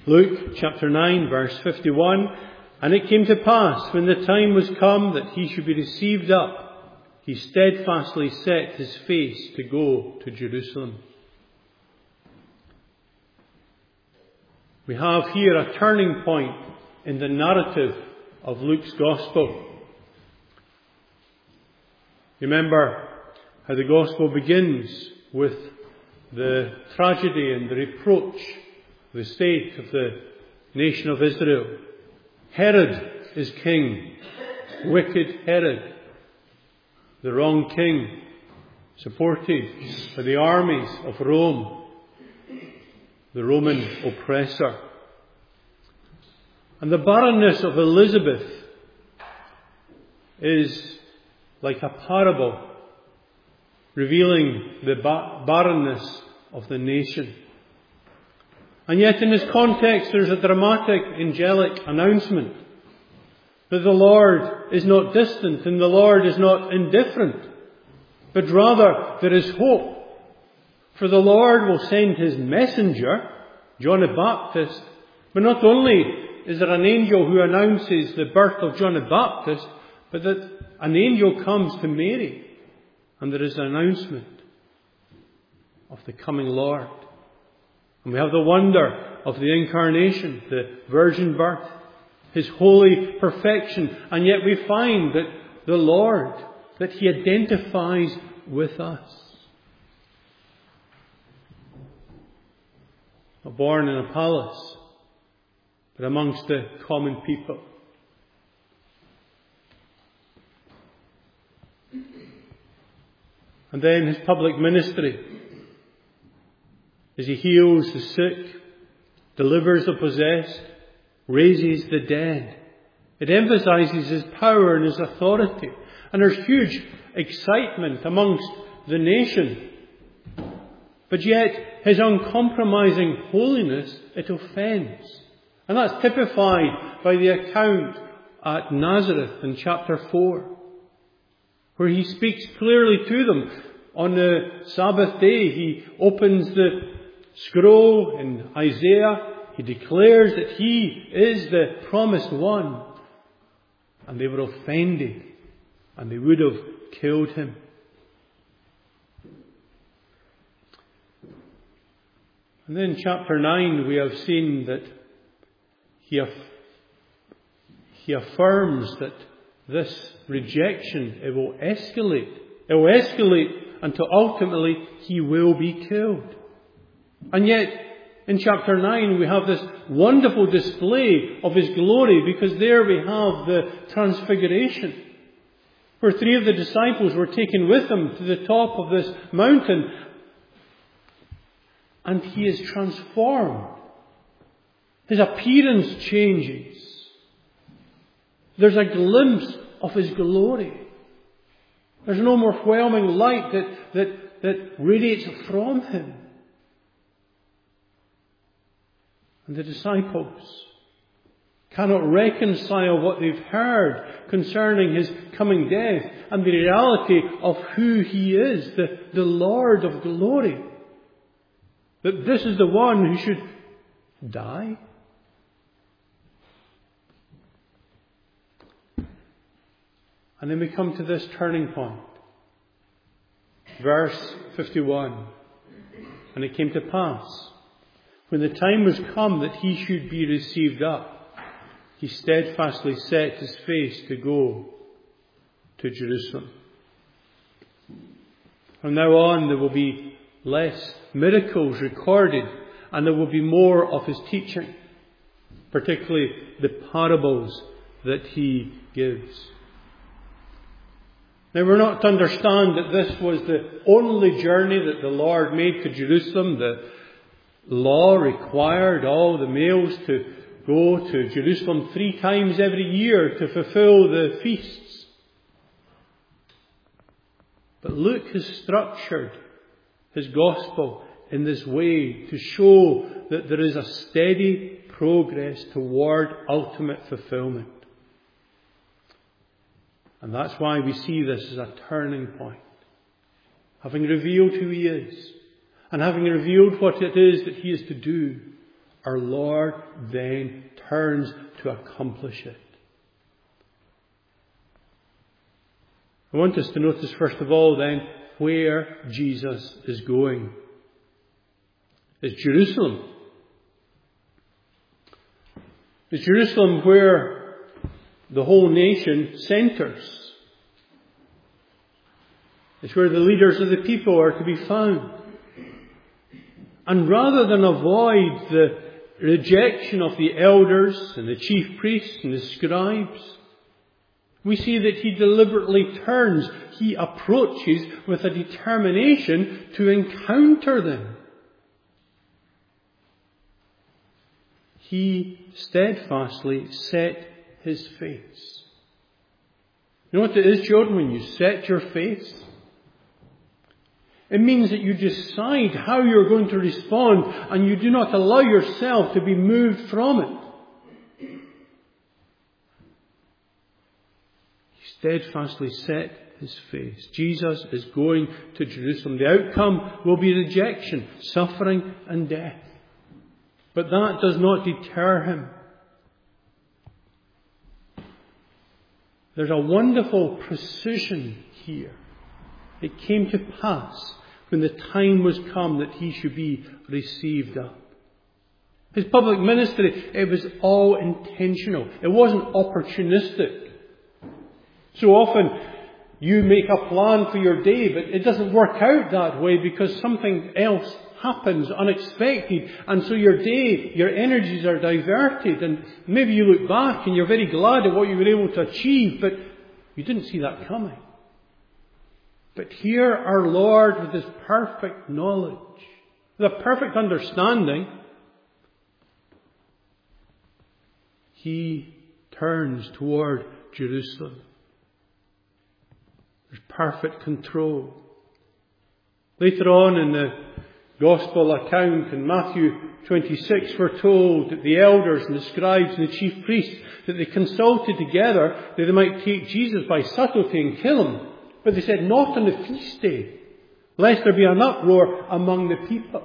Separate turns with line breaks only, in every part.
Luke chapter 9 verse 51, "And it came to pass, when the time was come that he should be received up, he steadfastly set his face to go to Jerusalem." We have here a turning point in the narrative of Luke's Gospel. Remember how the Gospel begins with the tragedy and the reproach, the state of the nation of Israel. Herod is king. Wicked Herod. The wrong king, supported by the armies of Rome, the Roman oppressor. And the barrenness of Elizabeth is like a parable revealing the barrenness of the nation. And yet in this context there's a dramatic angelic announcement that the Lord is not distant and the Lord is not indifferent, but rather there is hope. For the Lord will send his messenger, John the Baptist, but not only is there an angel who announces the birth of John the Baptist, but that an angel comes to Mary and there is an announcement of the coming Lord. And we have the wonder of the incarnation, the virgin birth, his holy perfection, and yet we find that the Lord, that he identifies with us. Not born in a palace, but amongst the common people. And then his public ministry, as he heals the sick, delivers the possessed, raises the dead. It emphasizes his power and his authority. And there's huge excitement amongst the nation. But yet, his uncompromising holiness, it offends. And that's typified by the account at Nazareth in chapter 4, where he speaks clearly to them. On the Sabbath day, he opens the scroll in Isaiah. He declares that he is the promised one. And they were offended, and they would have killed him. And then in chapter 9 we have seen that he affirms that this rejection, it will escalate. It will escalate until ultimately he will be killed. And yet in chapter 9 we have this wonderful display of his glory, because there we have the transfiguration, where 3 of the disciples were taken with him to the top of this mountain. And he is transformed. His appearance changes. There's a glimpse of his glory. There's an overwhelming light that radiates from him. And the disciples cannot reconcile what they've heard concerning his coming death and the reality of who he is, the Lord of glory. That this is the one who should die. And then we come to this turning point. Verse 51. "And it came to pass, when the time was come that he should be received up, he steadfastly set his face to go to Jerusalem." From now on there will be less miracles recorded, and there will be more of his teaching, particularly the parables that he gives. Now we're not to understand that this was the only journey that the Lord made to Jerusalem. The law required all the males to go to Jerusalem 3 times every year to fulfill the feasts. But Luke has structured his gospel in this way to show that there is a steady progress toward ultimate fulfillment. And that's why we see this as a turning point. Having revealed who he is, and having revealed what it is that he is to do, our Lord then turns to accomplish it. I want us to notice first of all then where Jesus is going. It's Jerusalem. It's Jerusalem where the whole nation centres. It's where the leaders of the people are to be found. And rather than avoid the rejection of the elders and the chief priests and the scribes, we see that he deliberately turns, he approaches with a determination to encounter them. He steadfastly set his face. You know what it is, children, when you set your face? It means that you decide how you're going to respond and you do not allow yourself to be moved from it. He steadfastly set his face. Jesus is going to Jerusalem. The outcome will be rejection, suffering and death. But that does not deter him. There's a wonderful precision here. It came to pass when the time was come that he should be received up. His public ministry, it was all intentional. It wasn't opportunistic. So often you make a plan for your day, but it doesn't work out that way because something else happens unexpected, and so your day, your energies are diverted, and maybe you look back and you're very glad at what you were able to achieve, but you didn't see that coming. But here our Lord, with his perfect knowledge, the perfect understanding, he turns toward Jerusalem. There's perfect control. Later on in the Gospel account in Matthew 26, we're told that the elders and the scribes and the chief priests, that they consulted together that they might take Jesus by subtlety and kill him. But they said, not on the feast day, lest there be an uproar among the people.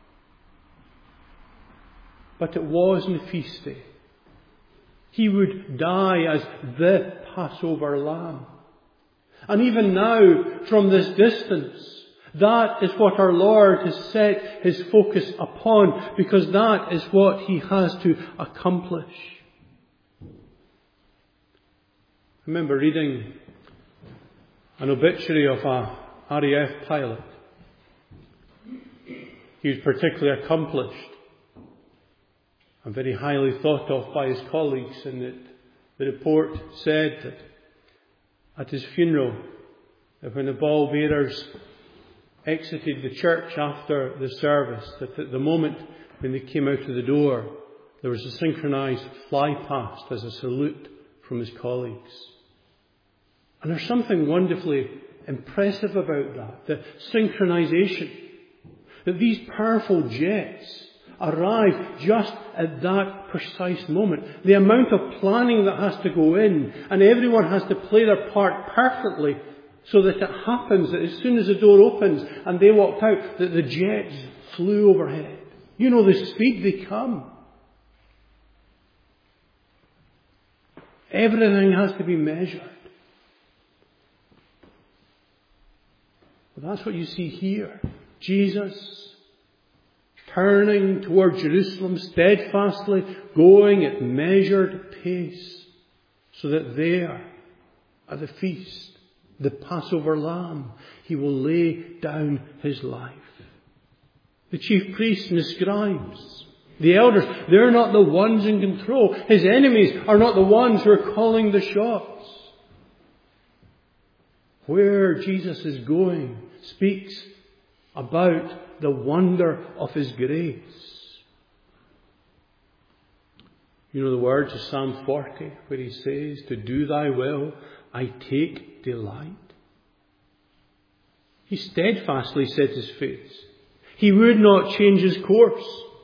But it was on the feast day. He would die as the Passover lamb. And even now, from this distance, that is what our Lord has set his focus upon, because that is what he has to accomplish. I remember reading an obituary of a RAF pilot. He was particularly accomplished and very highly thought of by his colleagues, and that the report said that at his funeral, that when the ball bearers exited the church after the service, that at the moment when they came out of the door, there was a synchronized fly past as a salute from his colleagues. And there's something wonderfully impressive about that, the synchronization, that these powerful jets arrive just at that precise moment. The amount of planning that has to go in, and everyone has to play their part perfectly, so that it happens that as soon as the door opens and they walked out, that the jets flew overhead. You know the speed they come. Everything has to be measured. But that's what you see here. Jesus turning toward Jerusalem steadfastly, going at measured pace, so that there, at the feast, the Passover lamb, he will lay down his life. The chief priests and the scribes, the elders, they're not the ones in control. His enemies are not the ones who are calling the shots. Where Jesus is going speaks about the wonder of his grace. You know the words of Psalm 40 where he says, "To do thy will I take delight." He steadfastly set his face. He would not change his course.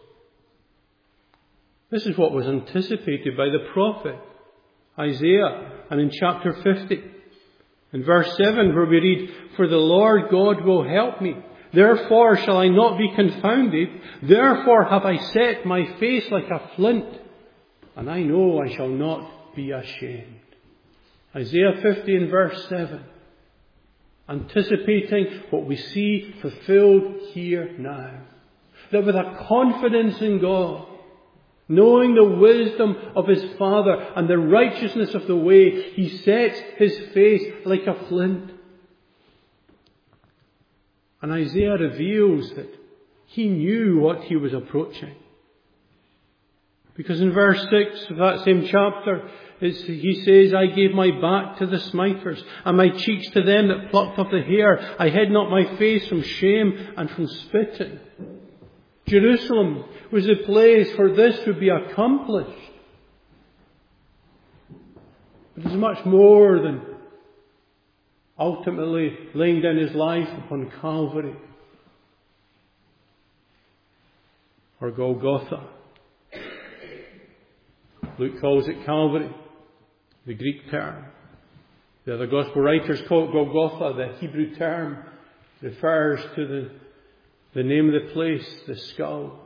This is what was anticipated by the prophet Isaiah, and in chapter 50, in verse 7, where we read, "For the Lord God will help me. Therefore shall I not be confounded. Therefore have I set my face like a flint, and I know I shall not be ashamed. Isaiah 50 and verse 7. Anticipating what we see fulfilled here now. That with a confidence in God, knowing the wisdom of his Father and the righteousness of the way, he sets his face like a flint. And Isaiah reveals that he knew what he was approaching. Because in verse 6 of that same chapter, he says, I gave my back to the smiters, and my cheeks to them that plucked off the hair. I hid not my face from shame and from spitting. Jerusalem was the place where this would be accomplished. But it's much more than ultimately laying down his life upon Calvary or Golgotha. Luke calls it Calvary, the Greek term. The other Gospel writers call it Golgotha. The Hebrew term refers to the name of the place, the skull.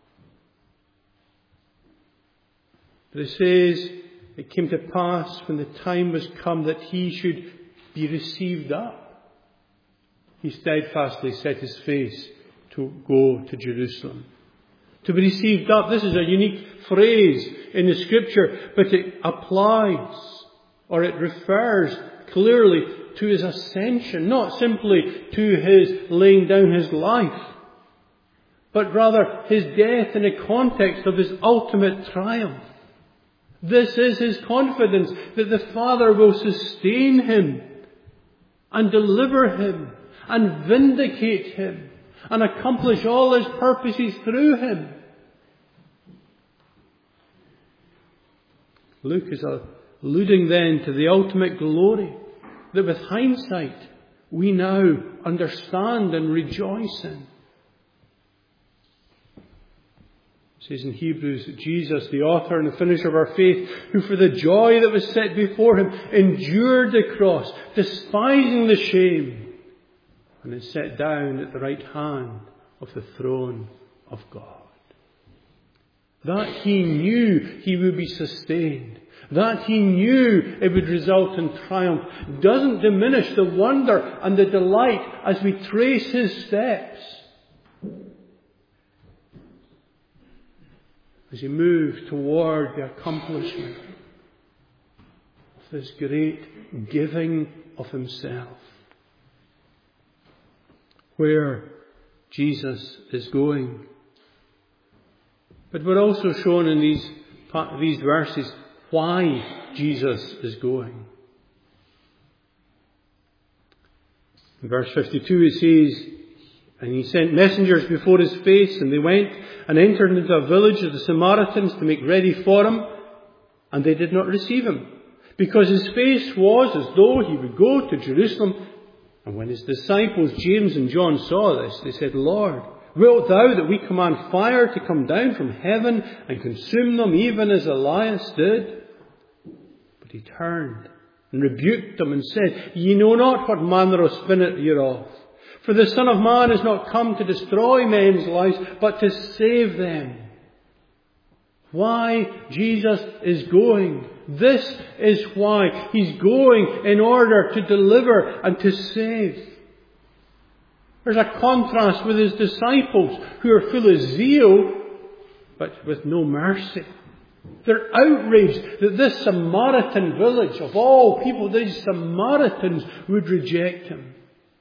But it says, it came to pass when the time was come that he should be received up. He steadfastly set his face to go to Jerusalem. To be received up, this is a unique phrase in the Scripture, but it applies, or it refers clearly to his ascension, not simply to his laying down his life, but rather his death in the context of his ultimate triumph. This is his confidence that the Father will sustain him and deliver him and vindicate him and accomplish all his purposes through him. Luke is alluding then to the ultimate glory that with hindsight we now understand and rejoice in. It says in Hebrews that Jesus, the author and the finisher of our faith, who for the joy that was set before him endured the cross, despising the shame, and is set down at the right hand of the throne of God. That he knew he would be sustained, that he knew it would result in triumph, doesn't diminish the wonder and the delight as we trace his steps. As he moves toward the accomplishment of this great giving of himself. Where Jesus is going. But we're also shown in these verses why Jesus is going. In verse 52 it says, and he sent messengers before his face, and they went and entered into a village of the Samaritans to make ready for him, and they did not receive him, because his face was as though he would go to Jerusalem. And when his disciples James and John saw this, they said, Lord, wilt thou that we command fire to come down from heaven and consume them, even as Elias did? But he turned and rebuked them and said, Ye know not what manner of spirit ye are of. For the Son of Man is not come to destroy men's lives, but to save them. Why Jesus is going. This is why he's going, in order to deliver and to save. There's a contrast with his disciples, who are full of zeal, but with no mercy. They're outraged that this Samaritan village, of all people, these Samaritans would reject him.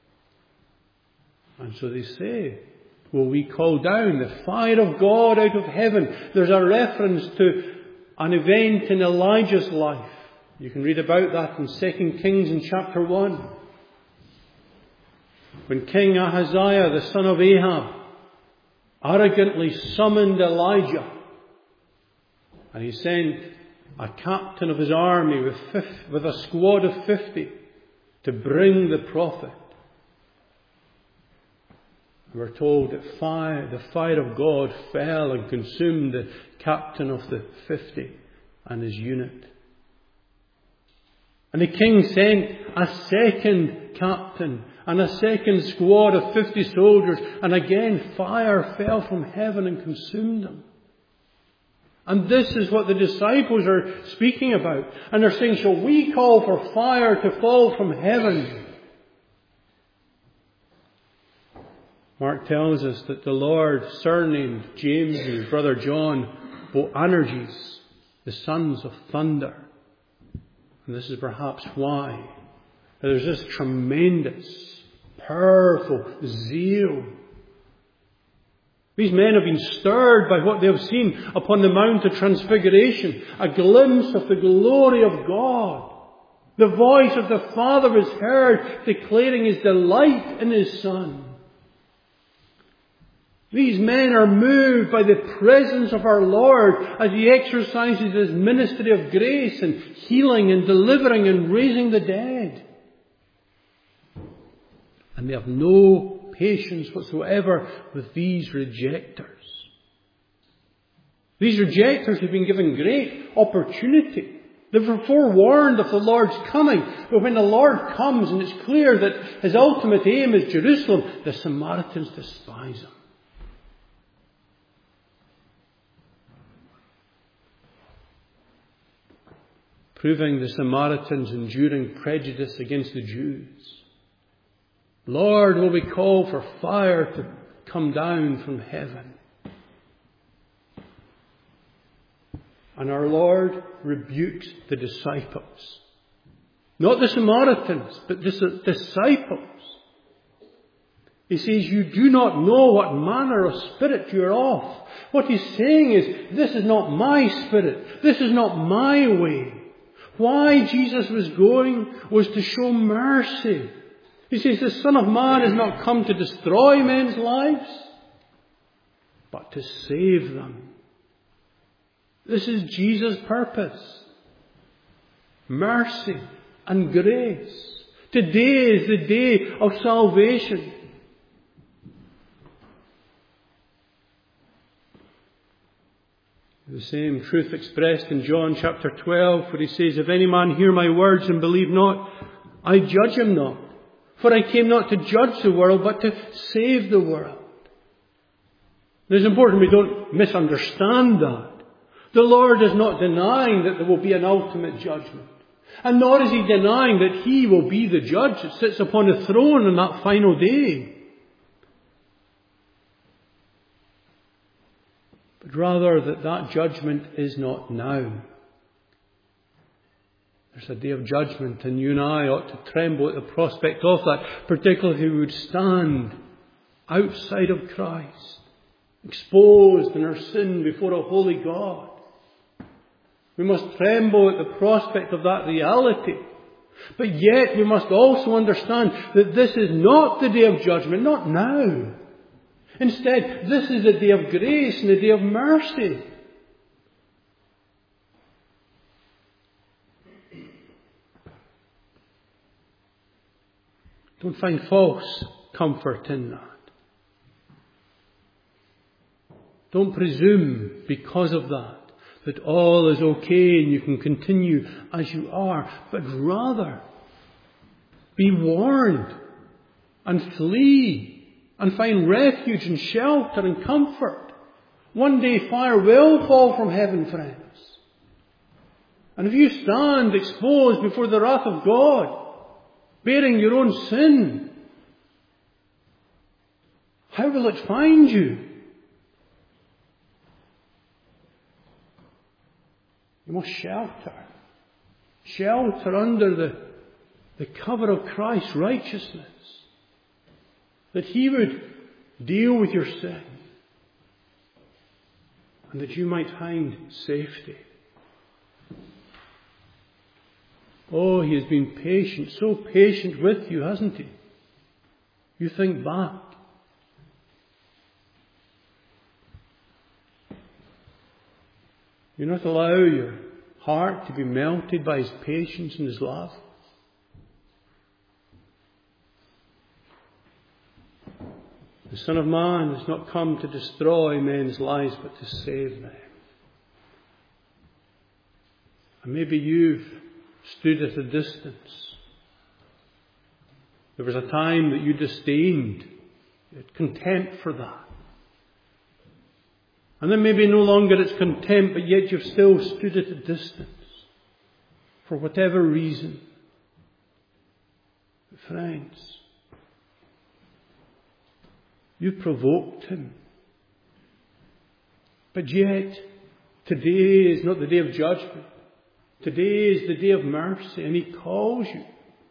And so they say, will we call down the fire of God out of heaven? There's a reference to an event in Elijah's life. You can read about that in 2 Kings in chapter 1. When King Ahaziah, the son of Ahab, arrogantly summoned Elijah, and he sent a captain of his army with a squad of 50 to bring the prophet. We're told that the fire of God fell and consumed the captain of the 50 and his unit. And the king sent a second captain, and a second squad of 50 soldiers, and again fire fell from heaven and consumed them. And this is what the disciples are speaking about. And they're saying, shall we call for fire to fall from heaven? Mark tells us that the Lord surnamed James and his brother John Boanerges, the sons of thunder. And this is perhaps why there's this tremendous, powerful zeal. These men have been stirred by what they have seen upon the Mount of Transfiguration, a glimpse of the glory of God. The voice of the Father is heard declaring His delight in His Son. These men are moved by the presence of our Lord as He exercises His ministry of grace and healing and delivering and raising the dead. And they have no patience whatsoever with these rejectors. These rejectors have been given great opportunity. They were forewarned of the Lord's coming. But when the Lord comes and it's clear that His ultimate aim is Jerusalem, the Samaritans despise Him. Proving the Samaritans' enduring prejudice against the Jews. Lord, will we call for fire to come down from heaven? And our Lord rebukes the disciples. Not the Samaritans, but the disciples. He says, you do not know what manner of spirit you are of. What He's saying is, this is not my spirit. This is not my way. Why Jesus was going was to show mercy. He says the Son of Man has not come to destroy men's lives, but to save them. This is Jesus' purpose. Mercy and grace. Today is the day of salvation. The same truth expressed in John chapter 12, where He says, if any man hear my words and believe not, I judge him not. For I came not to judge the world, but to save the world. It is important we don't misunderstand that. The Lord is not denying that there will be an ultimate judgment. And nor is He denying that He will be the judge that sits upon the throne on that final day. But rather that judgment is not now. There's a day of judgment, and you and I ought to tremble at the prospect of that, particularly if we would stand outside of Christ, exposed in our sin before a holy God. We must tremble at the prospect of that reality. But yet we must also understand that this is not the day of judgment, not now. Instead, this is a day of grace and a day of mercy. Don't find false comfort in that. Don't presume because of that all is okay and you can continue as you are. But rather, be warned and flee. And find refuge and shelter and comfort. One day fire will fall from heaven, friends. And if you stand exposed before the wrath of God, bearing your own sin, how will it find you? You must shelter. Shelter under the cover of Christ's righteousness. That He would deal with your sin. And that you might find safety. Oh, He has been patient, so patient with you, hasn't He? You think back. You not allow your heart to be melted by His patience and His love. The Son of Man has not come to destroy men's lives, but to save them. And maybe you've stood at a distance. There was a time that you disdained. You had contempt for that. And then maybe no longer it's contempt, but yet you've still stood at a distance. For whatever reason. But friends, you provoked him. But yet, today is not the day of judgment. Today is the day of mercy, and he calls you.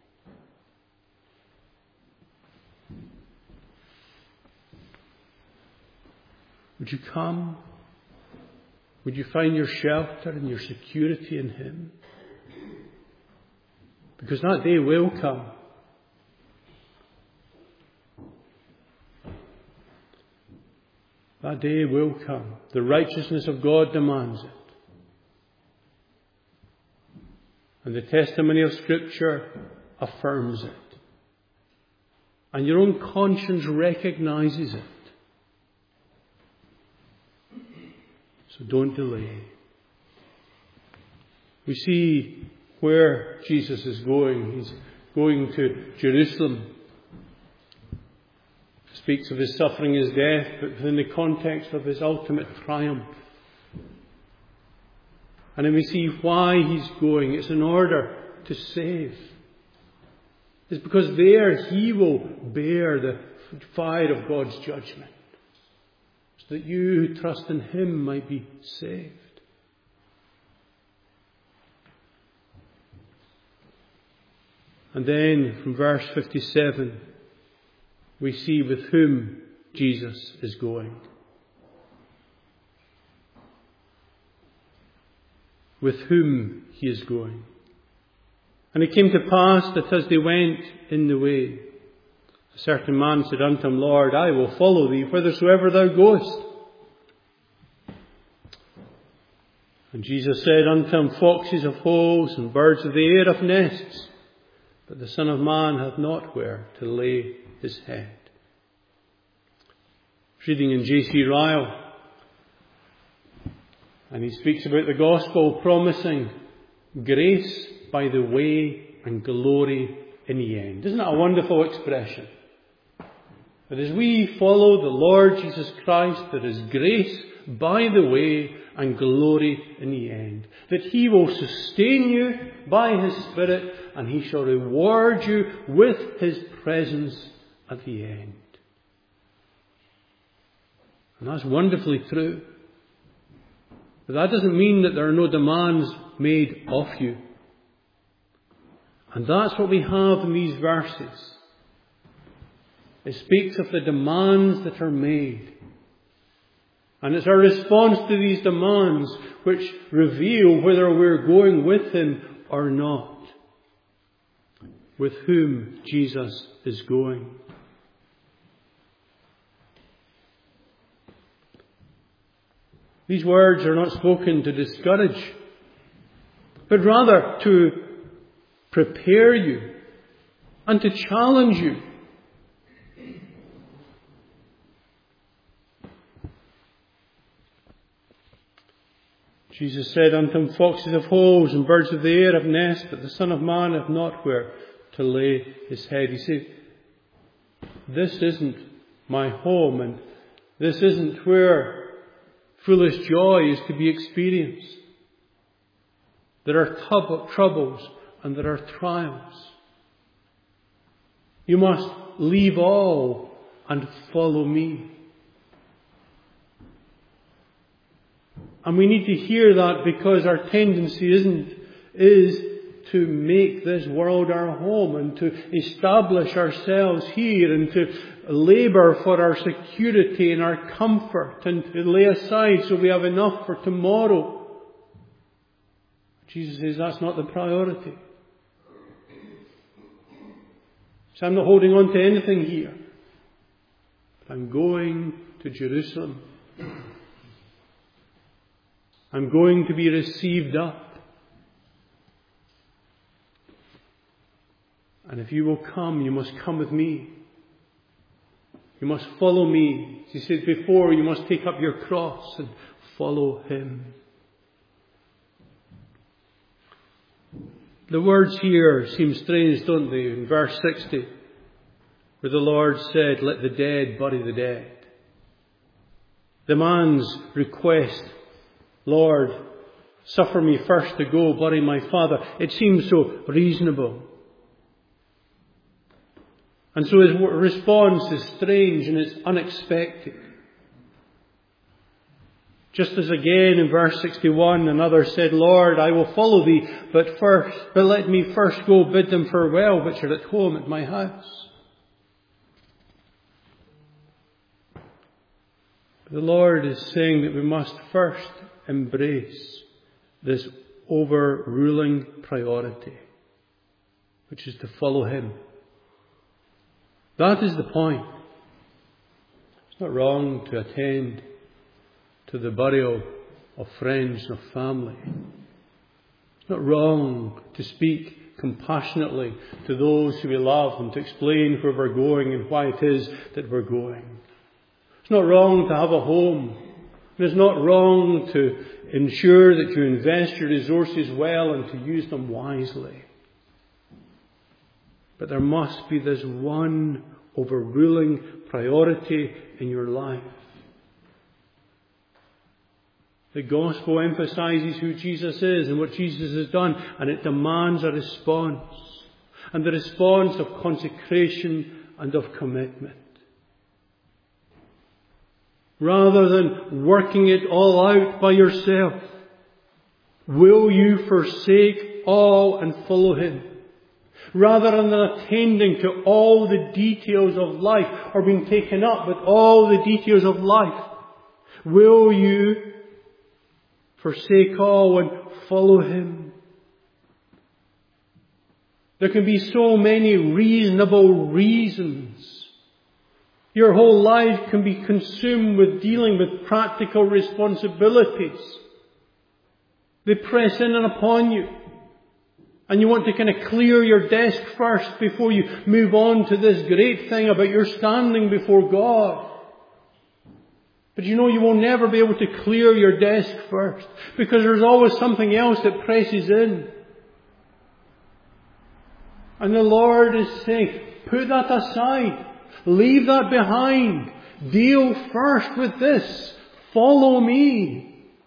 Would you come? Would you find your shelter and your security in him? Because that day will come. That day will come. The righteousness of God demands it. And the testimony of Scripture affirms it. And your own conscience recognizes it. So don't delay. We see where Jesus is going. He's going to Jerusalem. He speaks of his suffering, his death, but within the context of his ultimate triumph. And then we see why he's going. It's in order to save. It's because there he will bear the fire of God's judgment. So that you who trust in him might be saved. And then from verse 57, we see with whom Jesus is going. With whom he is going. And it came to pass that as they went in the way, a certain man said unto him, Lord, I will follow thee whithersoever thou goest. And Jesus said unto him, Foxes have holes, and birds of the air have nests, but the Son of Man hath not where to lay his head. Reading in J.C. Ryle, and he speaks about the gospel promising grace by the way and glory in the end. Isn't that a wonderful expression? That as we follow the Lord Jesus Christ, there is grace by the way and glory in the end. That he will sustain you by his Spirit, and he shall reward you with his presence at the end. And that's wonderfully true. But that doesn't mean that there are no demands made of you. And that's what we have in these verses. It speaks of the demands that are made. And it's our response to these demands which reveal whether we're going with him or not. With whom Jesus is going. These words are not spoken to discourage, but rather to prepare you and to challenge you. Jesus said unto him, Foxes have holes and birds of the air have nests, but the Son of Man hath not where to lay his head. He said, this isn't my home, and this isn't where foolish joy is to be experienced. There are troubles and there are trials. You must leave all and follow me. And we need to hear that because our tendency is to make this world our home and to establish ourselves here and to labour for our security and our comfort and to lay aside so we have enough for tomorrow. Jesus says that's not the priority. So I'm not holding on to anything here. But I'm going to Jerusalem. I'm going to be received up. And if you will come, you must come with me. You must follow me. As he said before, you must take up your cross and follow him. The words here seem strange, don't they? In verse 60, where the Lord said, "Let the dead bury the dead." The man's request, "Lord, suffer me first to go bury my father," it seems so reasonable. And so his response is strange and it's unexpected. Just as again in verse 61, another said, "Lord, I will follow thee, but let me first go bid them farewell, which are at home at my house." The Lord is saying that we must first embrace this overruling priority, which is to follow Him. That is the point. It's not wrong to attend to the burial of friends and of family. It's not wrong to speak compassionately to those who we love and to explain where we're going and why it is that we're going. It's not wrong to have a home. And it's not wrong to ensure that you invest your resources well and to use them wisely. But there must be this one overruling priority in your life. The gospel emphasizes who Jesus is and what Jesus has done, and it demands a response. And the response of consecration and of commitment. Rather than working it all out by yourself, will you forsake all and follow Him? Rather than attending to all the details of life or being taken up with all the details of life, will you forsake all and follow Him? There can be so many reasonable reasons. Your whole life can be consumed with dealing with practical responsibilities. They press in and upon you. And you want to kind of clear your desk first before you move on to this great thing about your standing before God. But you know you will never be able to clear your desk first, because there's always something else that presses in. And the Lord is saying, put that aside. Leave that behind. Deal first with this. Follow me.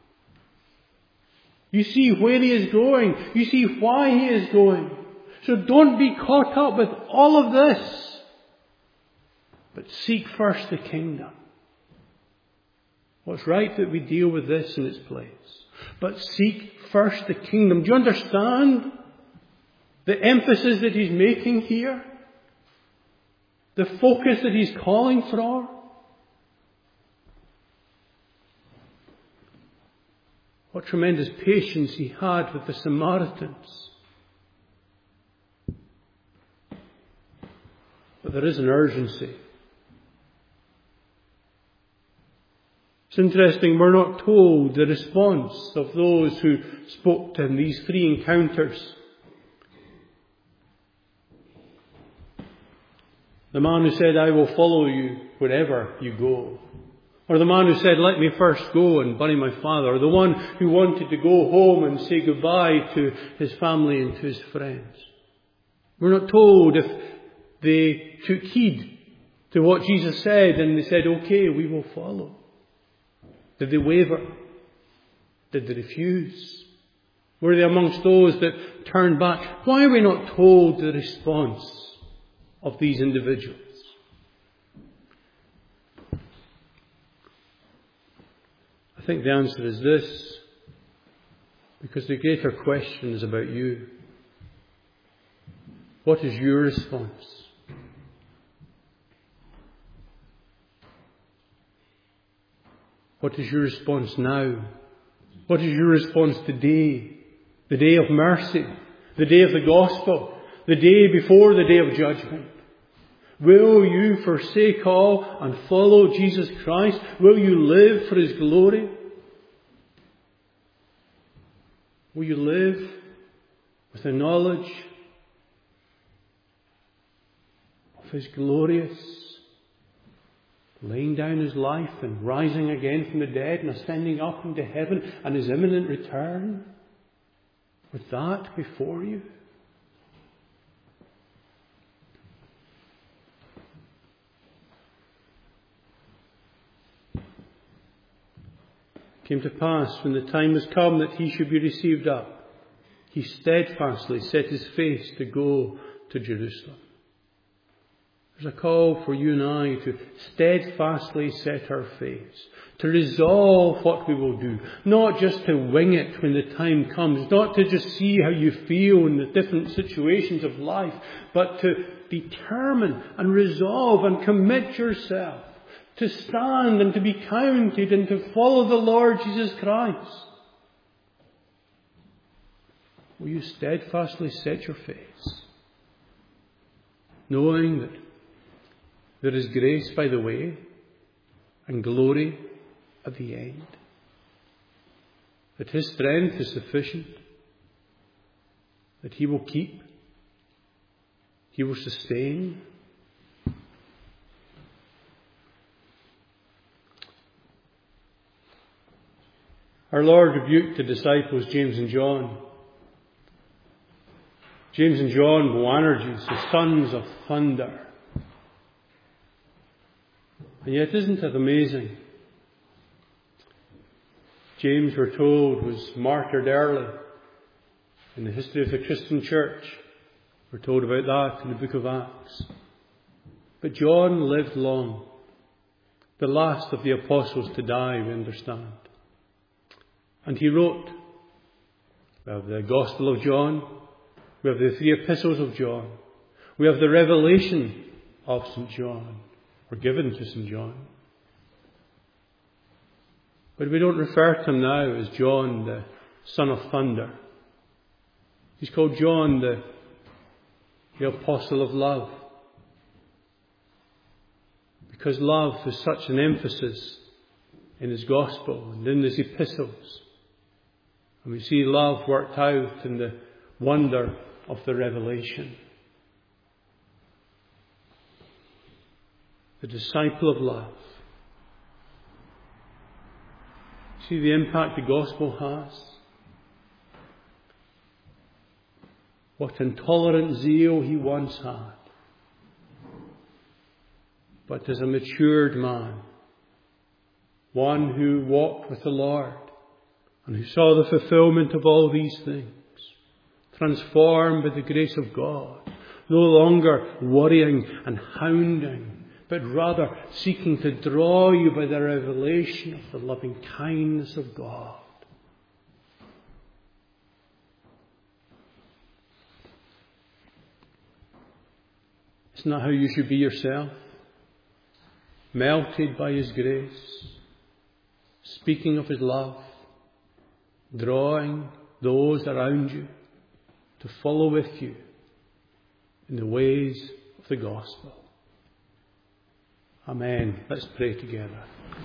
You see where He is going. You see why He is going. So don't be caught up with all of this. But seek first the kingdom. Well, it's right that we deal with this in its place. But seek first the kingdom. Do you understand the emphasis that He's making here? The focus that He's calling for? What tremendous patience He had with the Samaritans. But there is an urgency. It's interesting, we're not told the response of those who spoke to Him, these three encounters. The man who said, "I will follow you wherever you go." Or the man who said, "Let me first go and bury my father." Or the one who wanted to go home and say goodbye to his family and to his friends. We're not told if they took heed to what Jesus said and they said, "Okay, we will follow." Did they waver? Did they refuse? Were they amongst those that turned back? Why are we not told the response of these individuals? I think the answer is this, because the greater question is about you. What is your response? What is your response now? What is your response today? The day of mercy, the day of the gospel, the day before the day of judgment. Will you forsake all and follow Jesus Christ? Will you live for His glory? Will you live with the knowledge of His glorious laying down His life and rising again from the dead and ascending up into heaven and His imminent return? With that before you? came to pass, when the time was come that he should be received up, he steadfastly set his face to go to Jerusalem. There's a call for you and I to steadfastly set our face, to resolve what we will do, not just to wing it when the time comes, not to just see how you feel in the different situations of life, but to determine and resolve and commit yourself to stand and to be counted and to follow the Lord Jesus Christ. Will you steadfastly set your face, knowing that there is grace by the way and glory at the end, that his strength is sufficient, that he will keep, he will sustain. Our Lord rebuked the disciples, James and John. James and John, Boanerges, the sons of thunder. And yet, isn't it amazing? James, we're told, was martyred early in the history of the Christian church. We're told about that in the book of Acts. But John lived long. The last of the apostles to die, we understand. And he wrote. We have the Gospel of John. We have the 3 epistles of John. We have the revelation of St. John, or given to St. John. But we don't refer to him now as John, the son of thunder. He's called John, the apostle of love. Because love is such an emphasis in his gospel and in his epistles. And we see love worked out in the wonder of the revelation. The disciple of love. See the impact the gospel has? What intolerant zeal he once had. But as a matured man, one who walked with the Lord and who saw the fulfillment of all these things, transformed by the grace of God, no longer worrying and hounding, but rather seeking to draw you by the revelation of the loving kindness of God. Isn't that how you should be yourself? Melted by his grace, speaking of his love, drawing those around you to follow with you in the ways of the gospel. Amen. Let's pray together.